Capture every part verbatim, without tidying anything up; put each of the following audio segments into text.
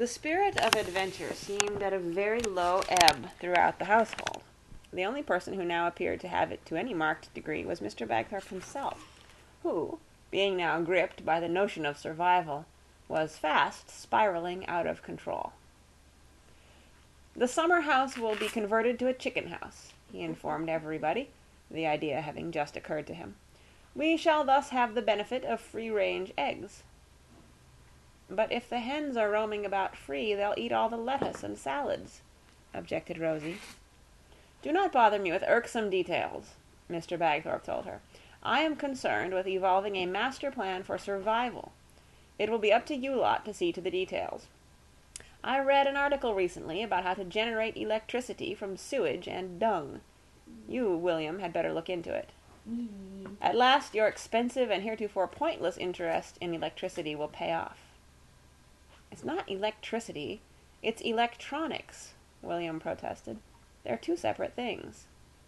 The spirit of adventure seemed at a very low ebb throughout the household. The only person who now appeared to have it to any marked degree was Mister Bagthorpe himself, who, being now gripped by the notion of survival, was fast spiraling out of control. "The summer house will be converted to a chicken house," he informed everybody, the idea having just occurred to him. "We shall thus have the benefit of free-range eggs." "But if the hens are roaming about free, they'll eat all the lettuce and salads," objected Rosie. "Do not bother me with irksome details," Mister Bagthorpe told her. "I am concerned with evolving a master plan for survival. It will be up to you lot to see to the details. I read an article recently about how to generate electricity from sewage and dung. You, William, had better look into it. At last your expensive and heretofore pointless interest in electricity will pay off." "It's not electricity, it's electronics," William protested. "They're two separate things."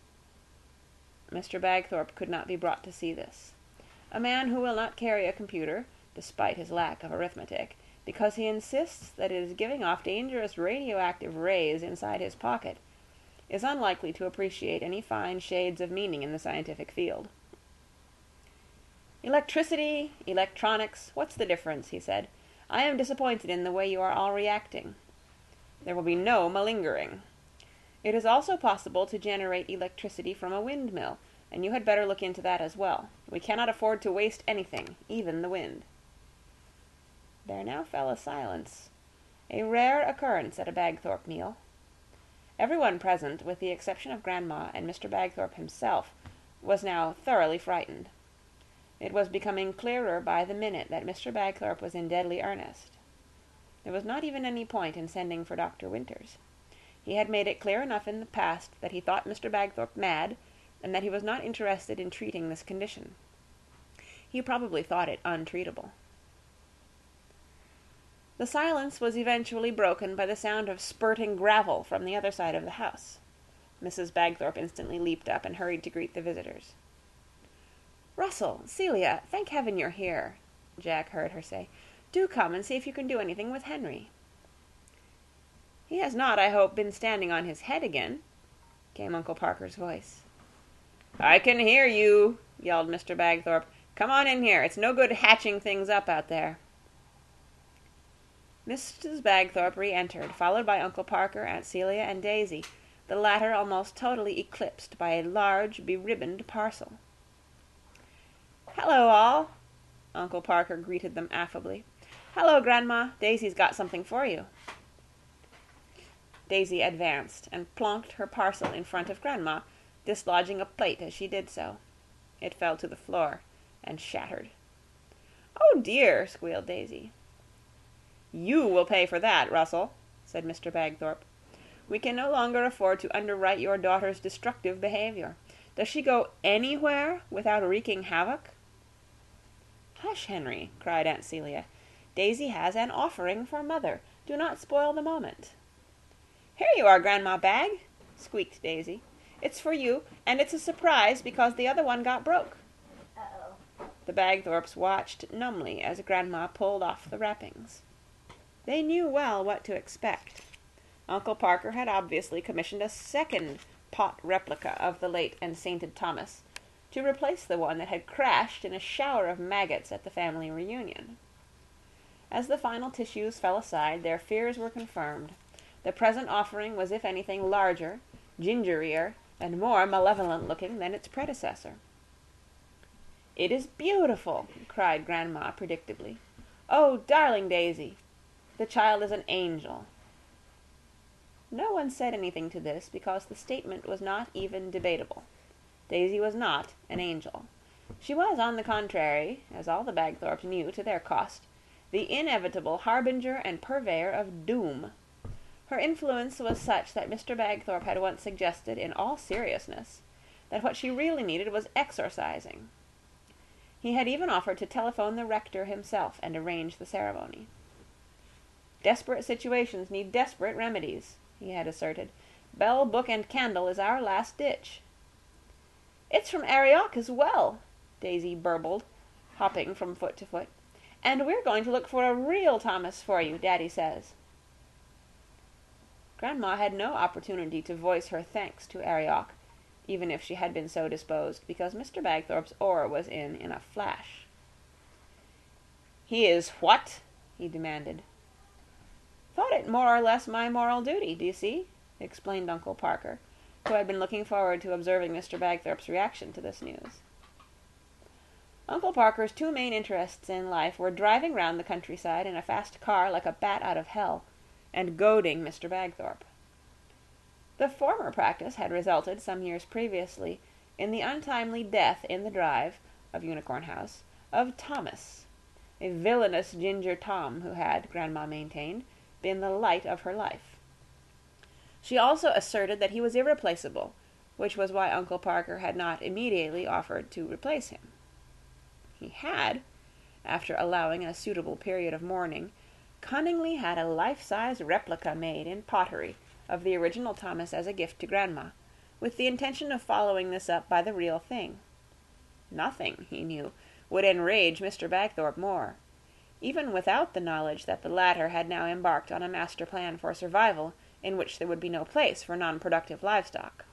Mister Bagthorpe could not be brought to see this. A man who will not carry a computer, despite his lack of arithmetic, because he insists that it is giving off dangerous radioactive rays inside his pocket, is unlikely to appreciate any fine shades of meaning in the scientific field. "Electricity, electronics, what's the difference?" he said. "I am disappointed in the way you are all reacting. There will be no malingering. It is also possible to generate electricity from a windmill, and you had better look into that as well. We cannot afford to waste anything, even the wind." There now fell a silence, a rare occurrence at a Bagthorpe meal. Everyone present, with the exception of Grandma and Mister Bagthorpe himself, was now thoroughly frightened. It was becoming clearer by the minute that Mister Bagthorpe was in deadly earnest. There was not even any point in sending for Doctor Winters. He had made it clear enough in the past that he thought Mister Bagthorpe mad, and that he was not interested in treating this condition. He probably thought it untreatable. The silence was eventually broken by the sound of spurting gravel from the other side of the house. Missus Bagthorpe instantly leaped up and hurried to greet the visitors. "Russell, Celia, thank heaven you're here," Jack heard her say. "Do come and see if you can do anything with Henry." "He has not, I hope, been standing on his head again," came Uncle Parker's voice. "I can hear you," yelled Mister Bagthorpe. "Come on in here. It's no good hatching things up out there." Missus Bagthorpe re-entered, followed by Uncle Parker, Aunt Celia, and Daisy, the latter almost totally eclipsed by a large, beribboned parcel. "Hello, all," Uncle Parker greeted them affably. "Hello, Grandma. Daisy's got something for you." Daisy advanced and plonked her parcel in front of Grandma, dislodging a plate as she did so. It fell to the floor and shattered. "Oh, dear," squealed Daisy. "You will pay for that, Russell," said Mister Bagthorpe. "We can no longer afford to underwrite your daughter's destructive behavior. Does she go anywhere without wreaking havoc?" "Hush, Henry," cried Aunt Celia. "Daisy has an offering for Mother. Do not spoil the moment." "Here you are, Grandma Bag," squeaked Daisy. "It's for you, and it's a surprise because the other one got broke." Uh-oh. The Bagthorpes watched numbly as Grandma pulled off the wrappings. They knew well what to expect. Uncle Parker had obviously commissioned a second pot replica of the late and sainted Thomas, to replace the one that had crashed in a shower of maggots at the family reunion. As the final tissues fell aside, their fears were confirmed. The present offering was, if anything, larger, gingerier, and more malevolent-looking than its predecessor. "It is beautiful," cried Grandma predictably. "Oh, darling Daisy! The child is an angel." No one said anything to this because the statement was not even debatable. Daisy was not an angel. She was, on the contrary, as all the Bagthorpes knew to their cost, the inevitable harbinger and purveyor of doom. Her influence was such that Mister Bagthorpe had once suggested, in all seriousness, that what she really needed was exorcising. He had even offered to telephone the rector himself and arrange the ceremony. "Desperate situations need desperate remedies," he had asserted. "Bell, book, and candle is our last ditch." "It's from Arioch as well," Daisy burbled, hopping from foot to foot. "And we're going to look for a real Thomas for you, Daddy says." Grandma had no opportunity to voice her thanks to Arioch, even if she had been so disposed, because Mister Bagthorpe's oar was in in a flash. "He is what?" he demanded. "Thought it more or less my moral duty, do you see?" explained Uncle Parker, who had been looking forward to observing Mister Bagthorpe's reaction to this news. Uncle Parker's two main interests in life were driving round the countryside in a fast car like a bat out of hell, and goading Mister Bagthorpe. The former practice had resulted, some years previously, in the untimely death in the drive of Unicorn House of Thomas, a villainous Ginger Tom who had, Grandma maintained, been the light of her life. She also asserted that he was irreplaceable, which was why Uncle Parker had not immediately offered to replace him. He had, after allowing a suitable period of mourning, cunningly had a life-size replica made in pottery of the original Thomas as a gift to Grandma, with the intention of following this up by the real thing. Nothing, he knew, would enrage Mister Bagthorpe more, even without the knowledge that the latter had now embarked on a master plan for survival in which there would be no place for non-productive livestock.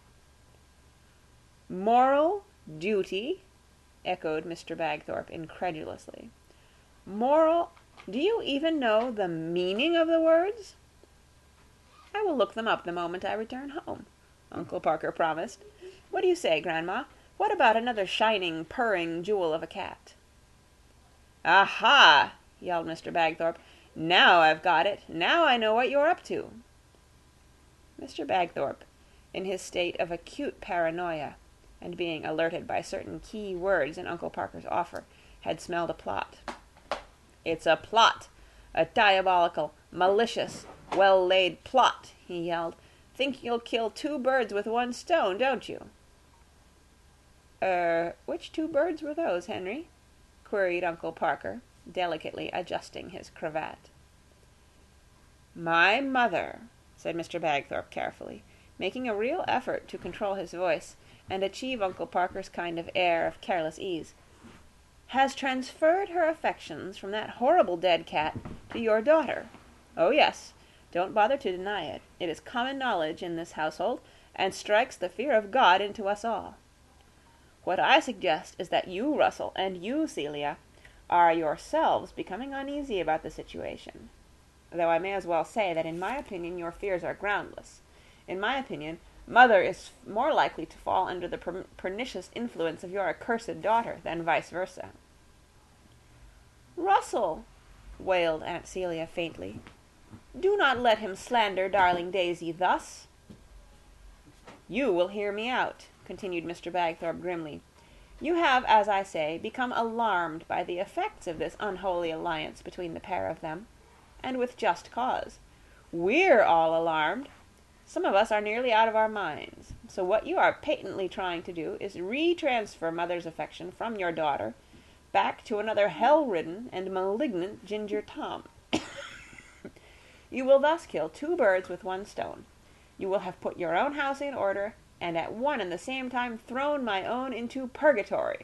"Moral duty?" echoed Mister Bagthorpe incredulously. "Moral? Do you even know the meaning of the words?" "I will look them up the moment I return home," Uncle Parker promised. "What do you say, Grandma? What about another shining, purring jewel of a cat?" "Aha!" yelled Mister Bagthorpe. "Now I've got it. Now I know what you're up to." Mister Bagthorpe, in his state of acute paranoia, and being alerted by certain key words in Uncle Parker's offer, had smelled a plot. "It's a plot, a diabolical, malicious, well-laid plot," he yelled. "Think you'll kill two birds with one stone, don't you?" Er, which two birds were those, Henry?" queried Uncle Parker, delicately adjusting his cravat. "My mother," said Mister Bagthorpe carefully, making a real effort to control his voice and achieve Uncle Parker's kind of air of careless ease, "has transferred her affections from that horrible dead cat to your daughter. Oh, yes, don't bother to deny it. It is common knowledge in this household, and strikes the fear of God into us all. What I suggest is that you, Russell, and you, Celia, are yourselves becoming uneasy about the situation. Though I may as well say that in my opinion your fears are groundless. In my opinion, Mother is more likely to fall under the per- pernicious influence of your accursed daughter than vice versa." "Russell," wailed Aunt Celia faintly, "do not let him slander darling Daisy thus." "You will hear me out," continued Mister Bagthorpe grimly. "You have, as I say, become alarmed by the effects of this unholy alliance between the pair of them, and with just cause. We're all alarmed. Some of us are nearly out of our minds. So what you are patently trying to do is re-transfer Mother's affection from your daughter back to another hell-ridden and malignant Ginger Tom. You will thus kill two birds with one stone. You will have put your own house in order, and at one and the same time thrown my own into purgatory."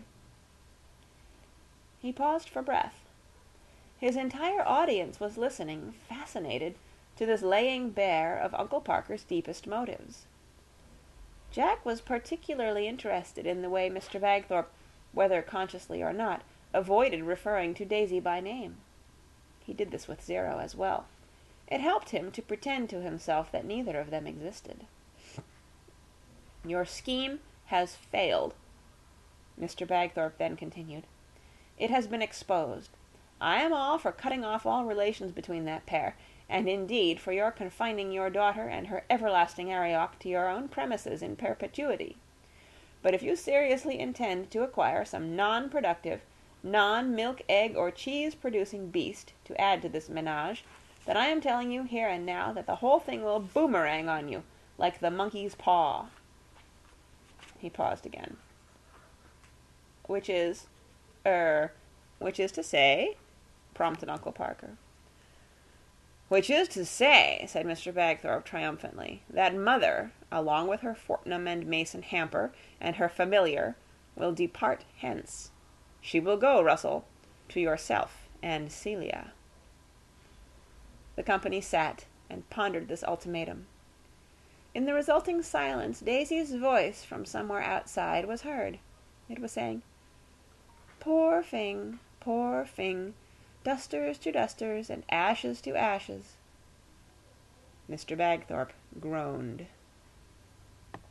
He paused for breath. His entire audience was listening, fascinated, to this laying bare of Uncle Parker's deepest motives. Jack was particularly interested in the way Mister Bagthorpe, whether consciously or not, avoided referring to Daisy by name. He did this with Zero as well. It helped him to pretend to himself that neither of them existed. "Your scheme has failed," Mister Bagthorpe then continued. "It has been exposed. I am all for cutting off all relations between that pair, and indeed for your confining your daughter and her everlasting Arioch to your own premises in perpetuity. But if you seriously intend to acquire some non-productive, non-milk, egg, or cheese-producing beast to add to this menage, then I am telling you here and now that the whole thing will boomerang on you, like the monkey's paw." He paused again. "Which is, er, which is to say?" prompted Uncle Parker. "Which is to say," said Mister Bagthorpe triumphantly, "that Mother, along with her Fortnum and Mason hamper and her familiar, will depart hence. She will go, Russell, to yourself and Celia." The company sat and pondered this ultimatum. In the resulting silence, Daisy's voice from somewhere outside was heard. It was saying, "Poor Fing, poor Fing, dusters to dusters and ashes to ashes." Mister Bagthorpe groaned.